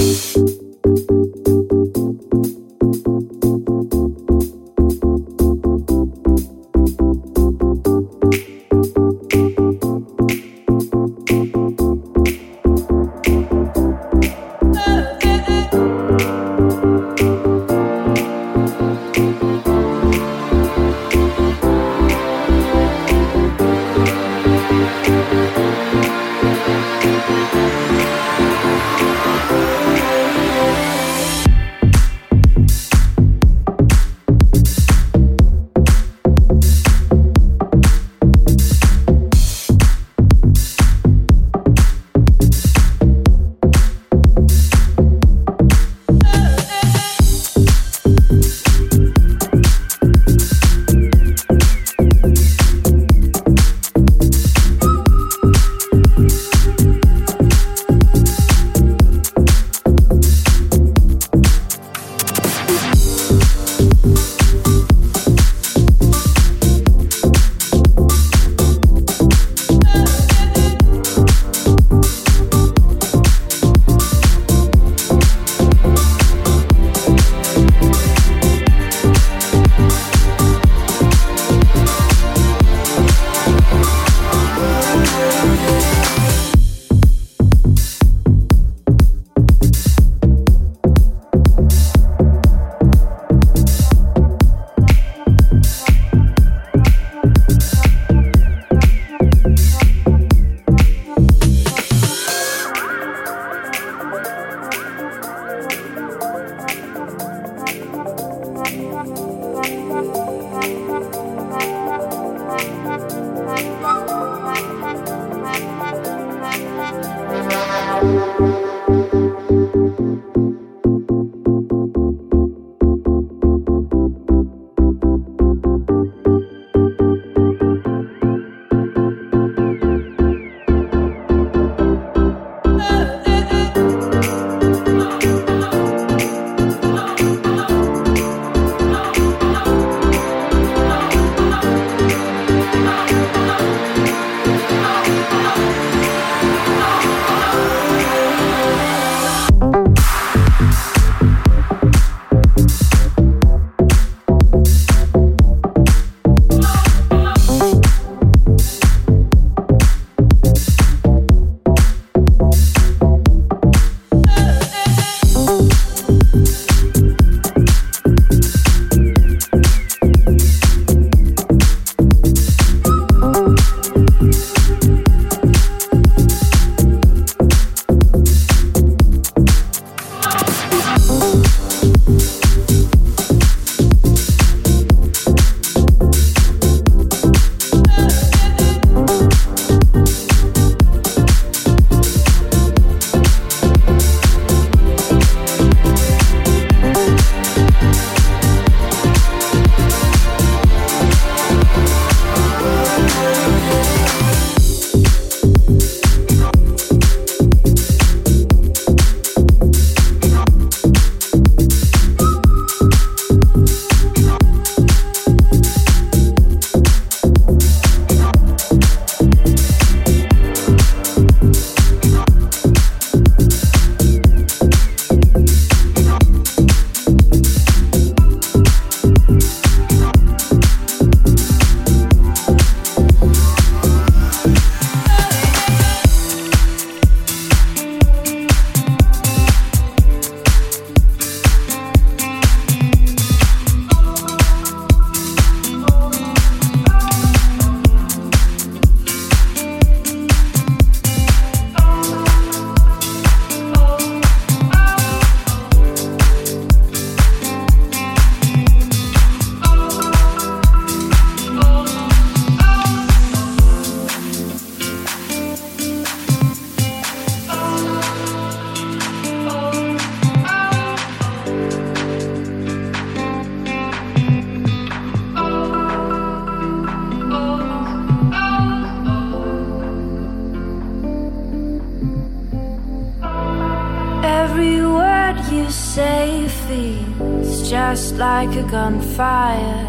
just like a gunfire.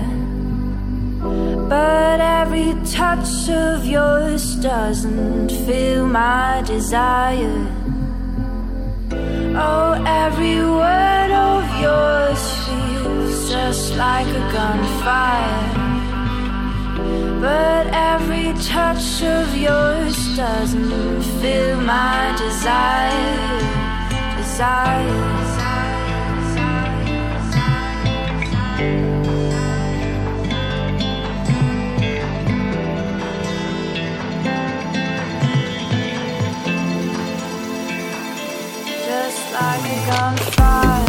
But every touch of yours doesn't feel my desire. Oh, every word of yours feels just like a gunfire. But every touch of yours doesn't fill my desire. Just like a gunfire.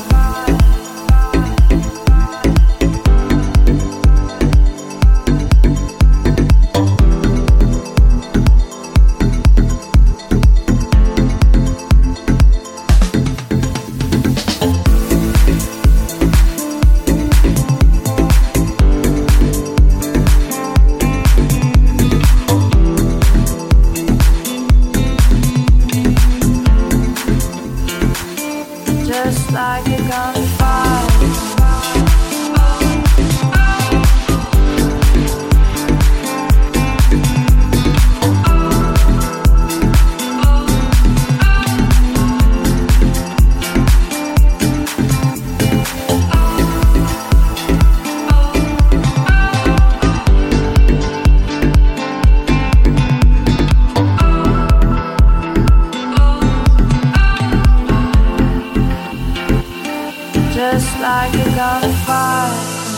Just like a gunfire. Just like a gunfire.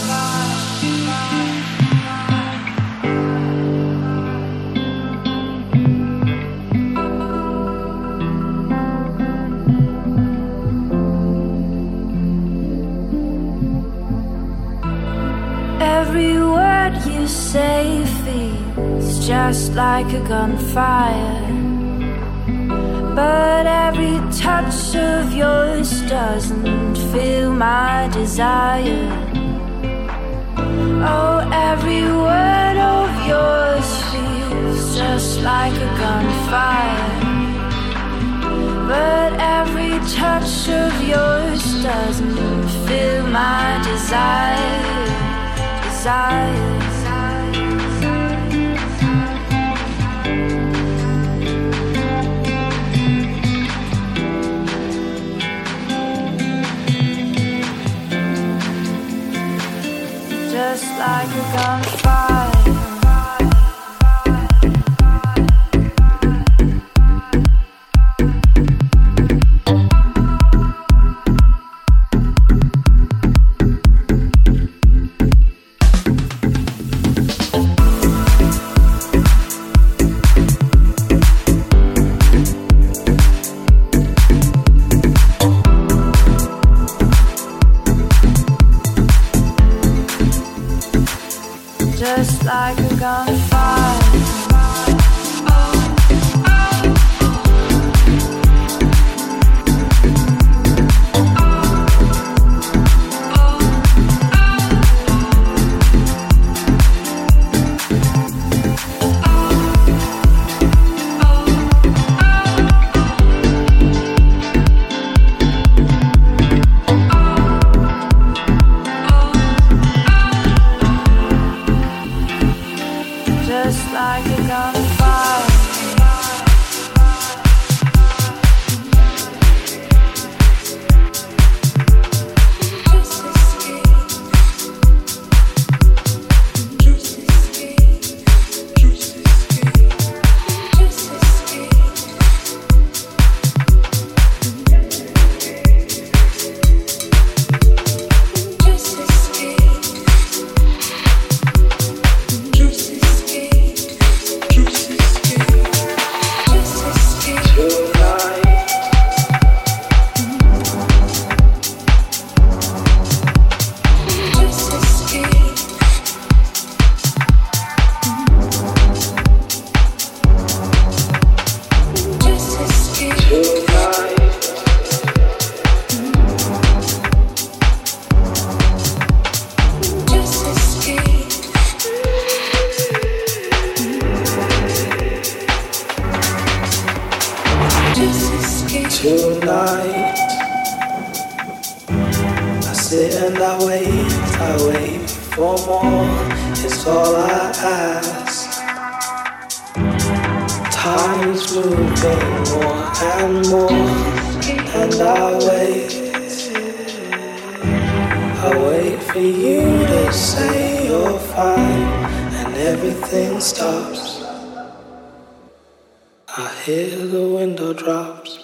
Every word you say feels just like a gunfire. But every touch of yours doesn't fill my desire. Oh, every word of yours feels just like a gunfire. But every touch of yours doesn't fill my desire. Just like a gunfire. Just like a gunfire. Just like a gunfire. Tonight, I sit and I wait for more, it's all I ask. Time's moving more and more, and I wait for you to say you're fine, and everything stops. I hear the window drops.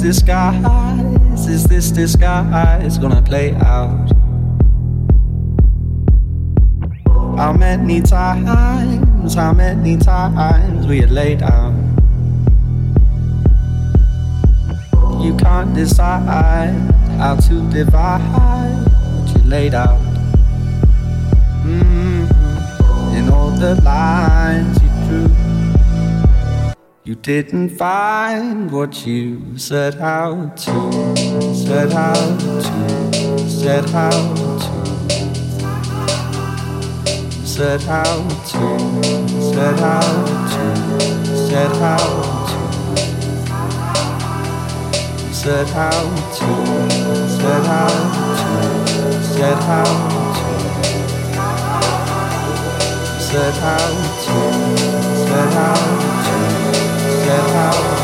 disguise? Is this disguise gonna play out? How many times we had laid out? You can't decide how to divide what you laid out. In all the lines you drew, you didn't find what you set out to, set out to, set out to, set out to, set out to, set out to, set out to, set out to, set out to, set out to, set out to, set out to.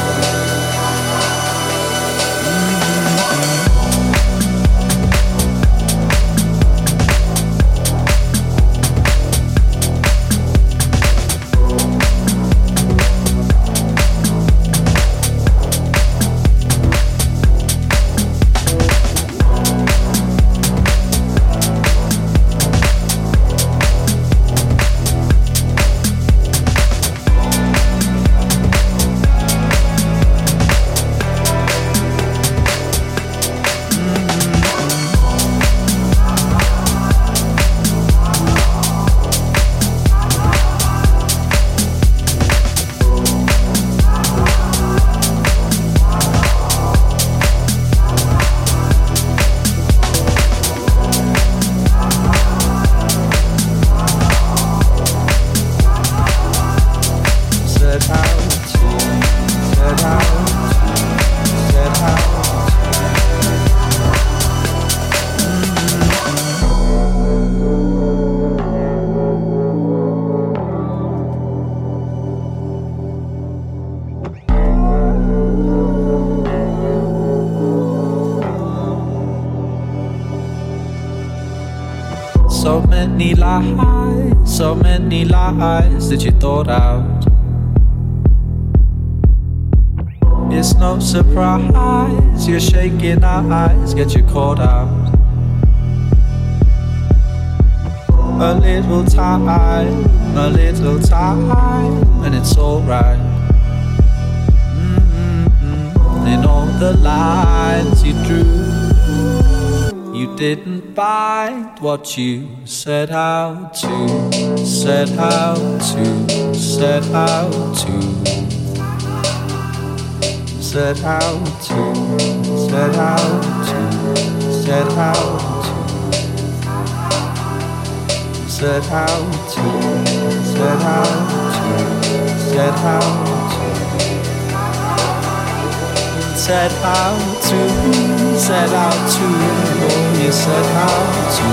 So many lies that you thought out. It's no surprise your shaking eyes get you caught out. A little time, and it's alright. In all the lines you drew, you didn't find what you set out to, set out to, set out to, set out to, set out to, set out to, set out to, set out to, set out to, set out to, set out to, oh, you set out to.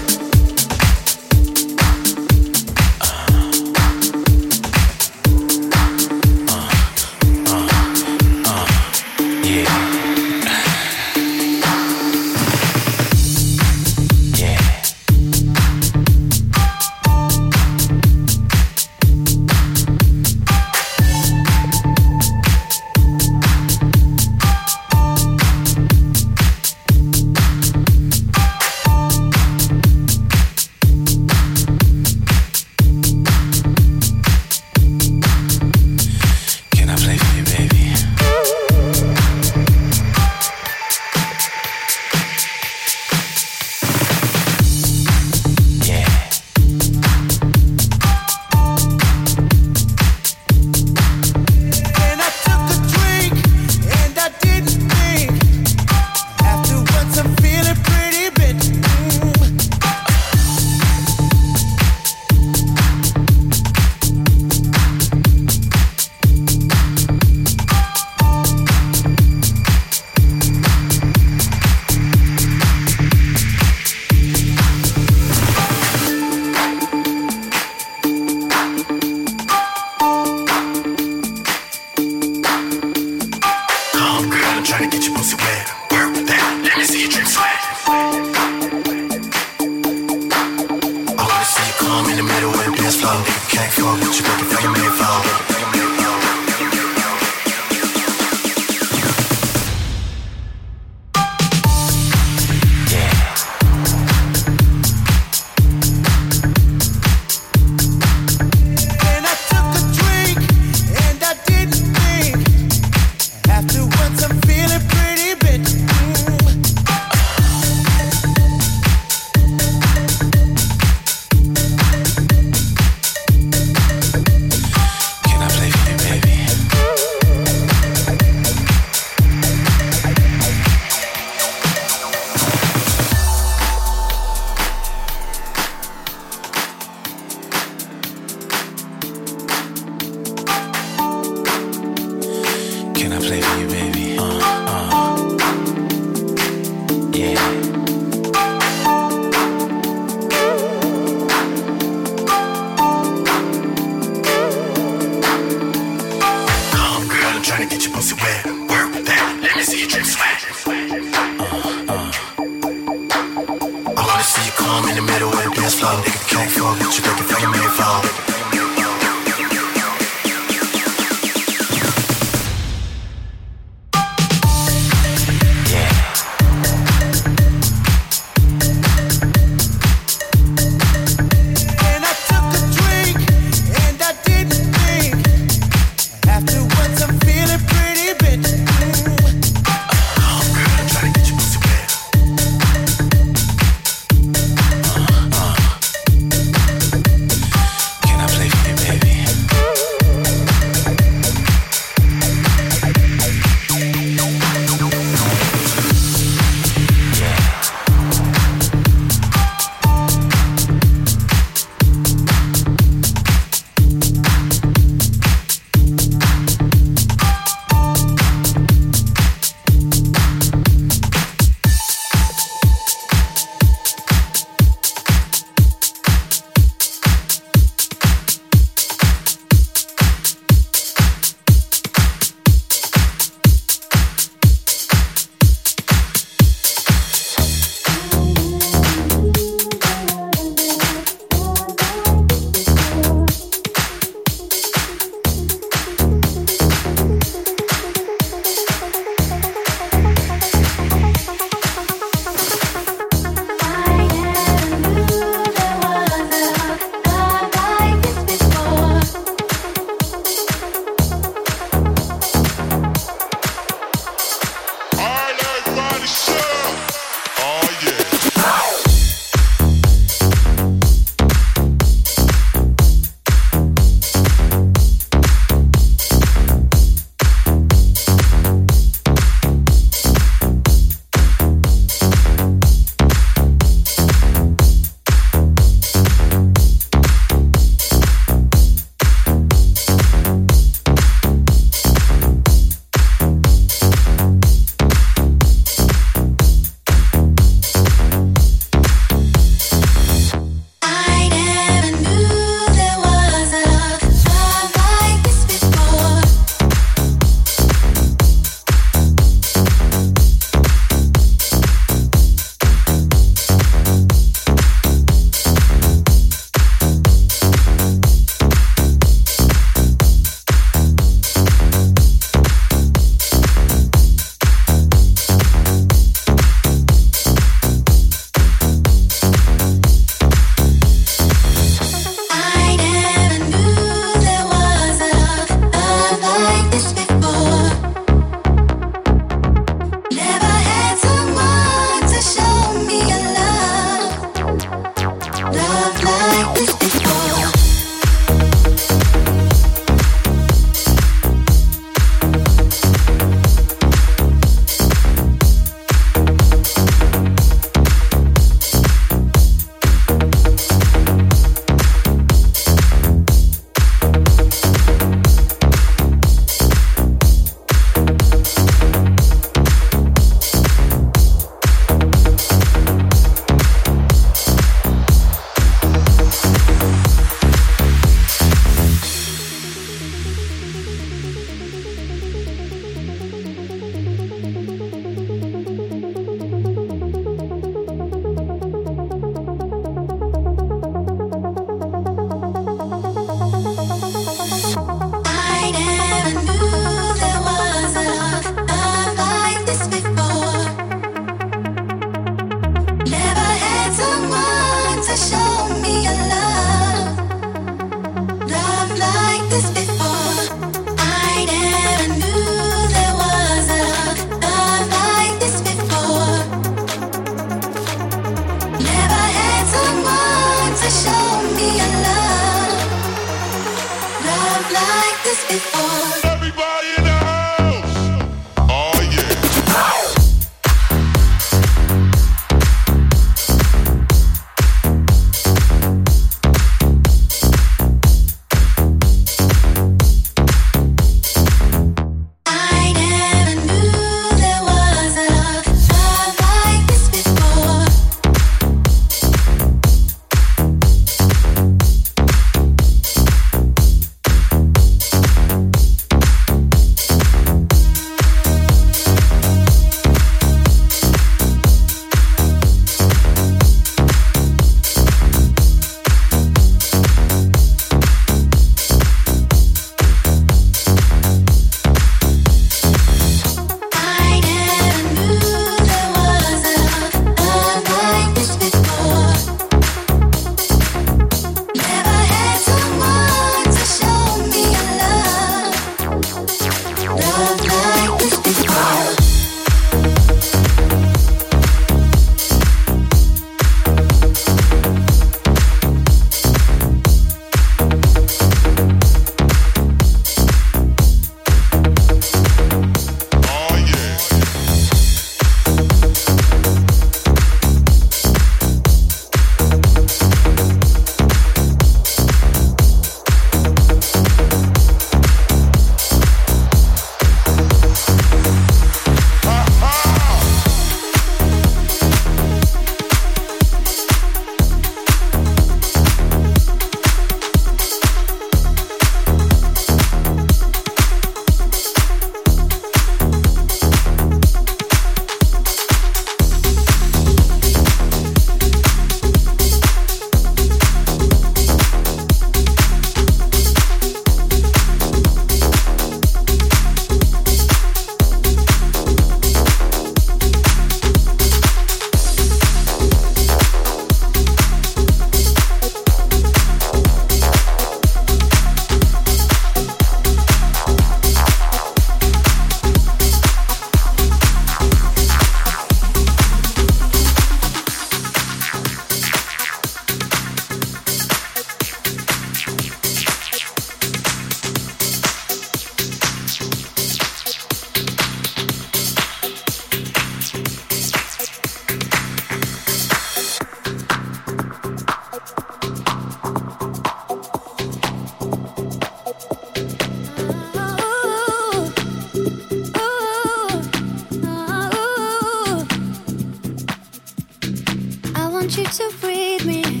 want you to breathe me in.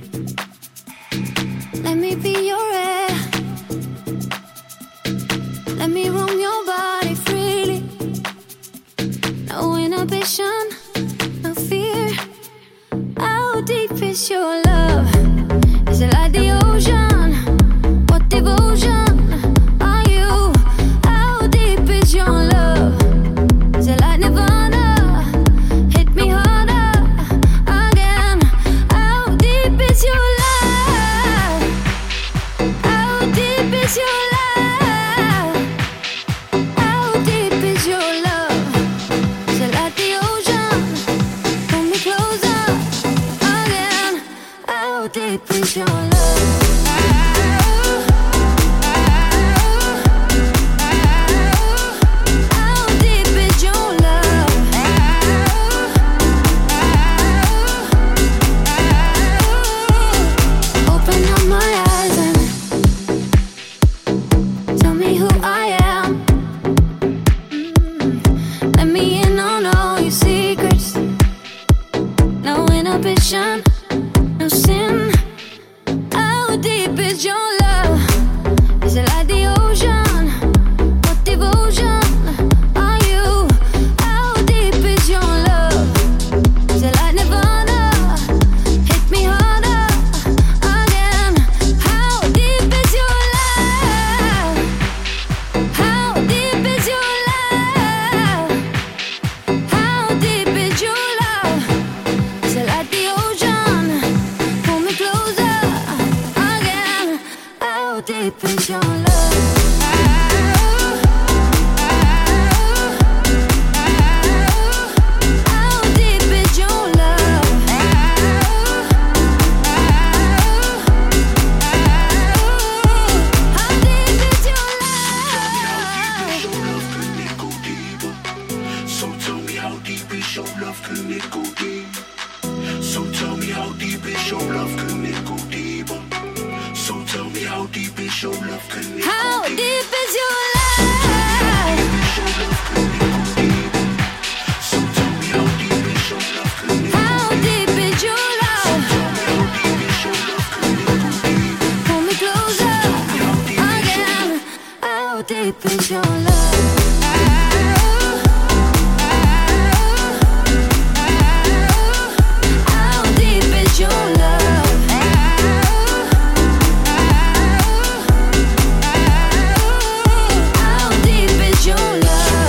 Let me be your air. Let me roam your body freely. No inhibition, no fear. How deep is your love? Is it like the ocean? What devotion are you? How deep is your love? Is it like Nirvana? Hit me harder again. How deep is your love? How deep is your love? How deep is your love? Is it like the ocean? Pull me closer again. How deep is your love? No sin. How deep is your love? Is it like the ocean? What devotion are you? How deep is your love? Is it like Nirvana? Hit me harder again. How deep is your love? How deep is your love? How deep is your love? Is it like the ocean? Pull me closer again. How deep is your love? How deep is your love? How deep is your love? So tell me how deep is your love, can it go deep? So tell me how deep is your love, can it go deeper? So tell me how deep is your love, can it go deeper? How deep is your love? So tell me how deep is your love, can it go How deep is your love? Pull me closer again. How deep is your love? How deep is your love? How deep is your love?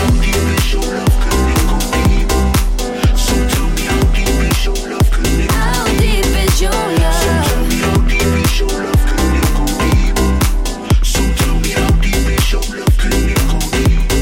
So tell me how deep is your love, can it go How deep is your love? Tell me how deep is your love, can it go deeper? So tell me how deep is your love, can it go deeper?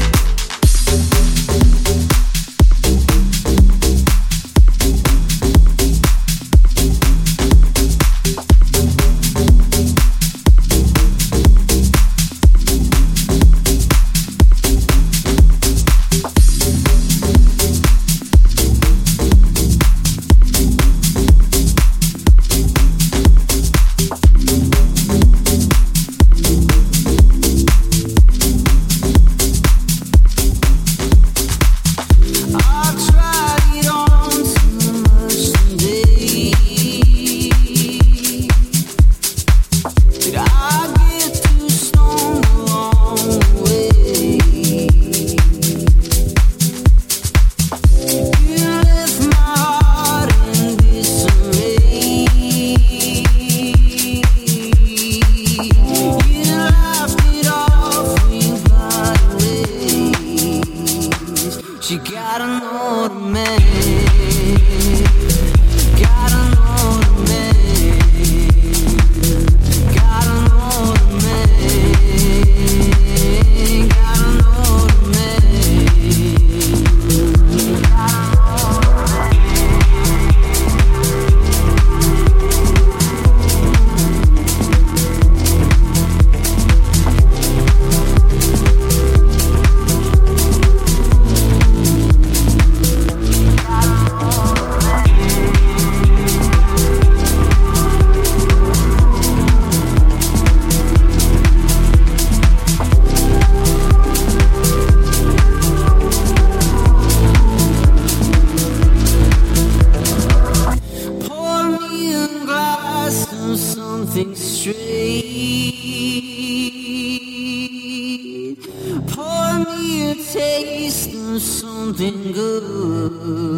taste of something good.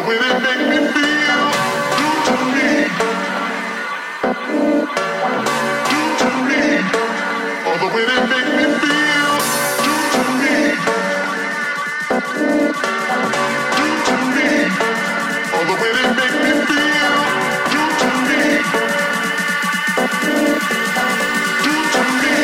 way they make me feel. Do to me. Do to me. Oh, the way they make me feel. Do to me. Do to me. Oh, the way they make me feel. Do to me. Do to me.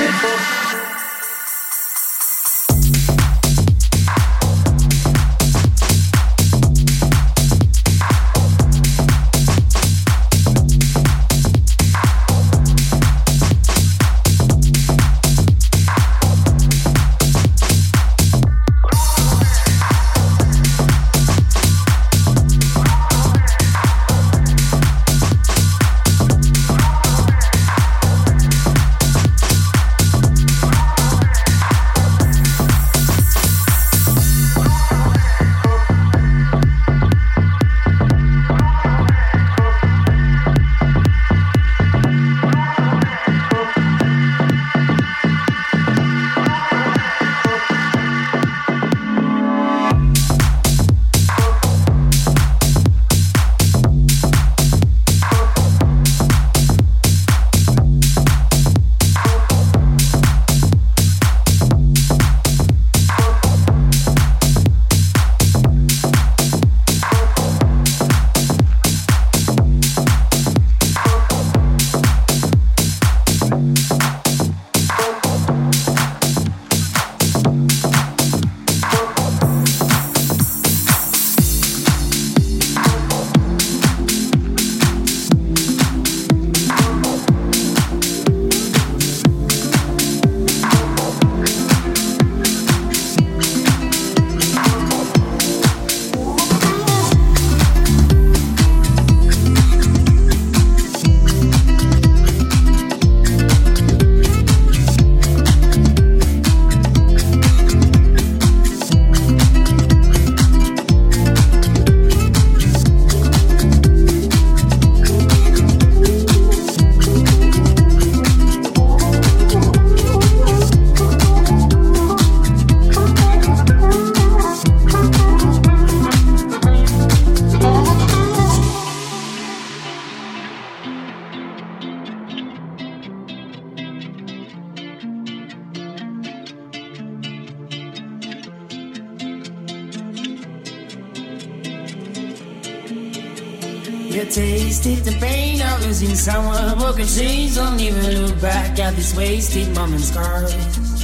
You tasted the pain of losing someone. Broken chains, don't even look back at this wasted moment scars.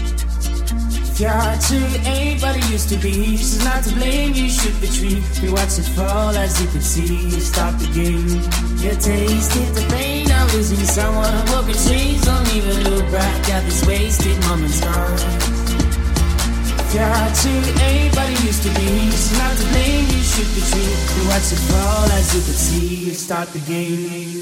If your heart truly ain't what it used to be, she's not to blame, you should retreat. We watch it fall as you could see, stop the game. You tasted the pain of losing someone. Broken chains, don't even look back at this wasted moment scars. If your heart truly ain't what it used to be, she's not to blame, you should retreat. We watch it fall as you could see, start the game.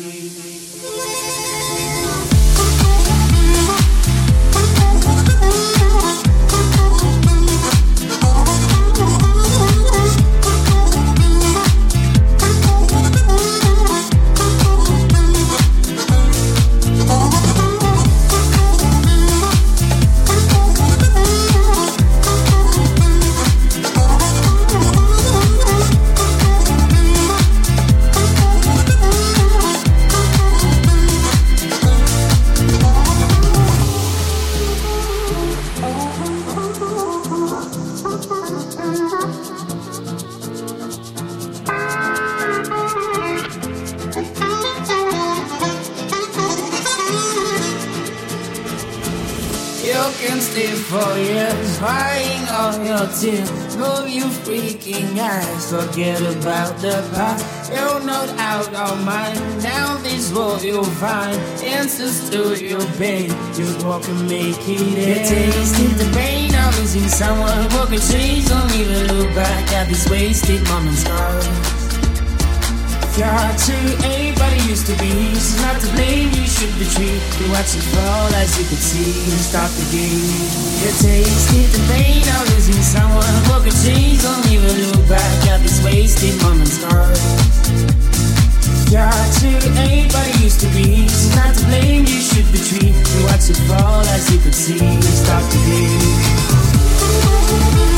For years, crying all your tears, move you freaking eyes, forget about the past. You're not out of mind. Now this world you'll find answers to your pain. Just walk and make it end. You tasted the pain of losing someone. Broken chains, don't even look back at these wasted moments. Your heart truly ain't what it used to be. She's not to blame, you should retreat. You watch it fall as you could see, and stop the game. You tasted the pain of losing someone. Broken chains, don't even look back at these wasted moments. Your heart truly ain't what it used to be. She's not to blame, you should retreat. You watch it fall as you could see, and stop the game.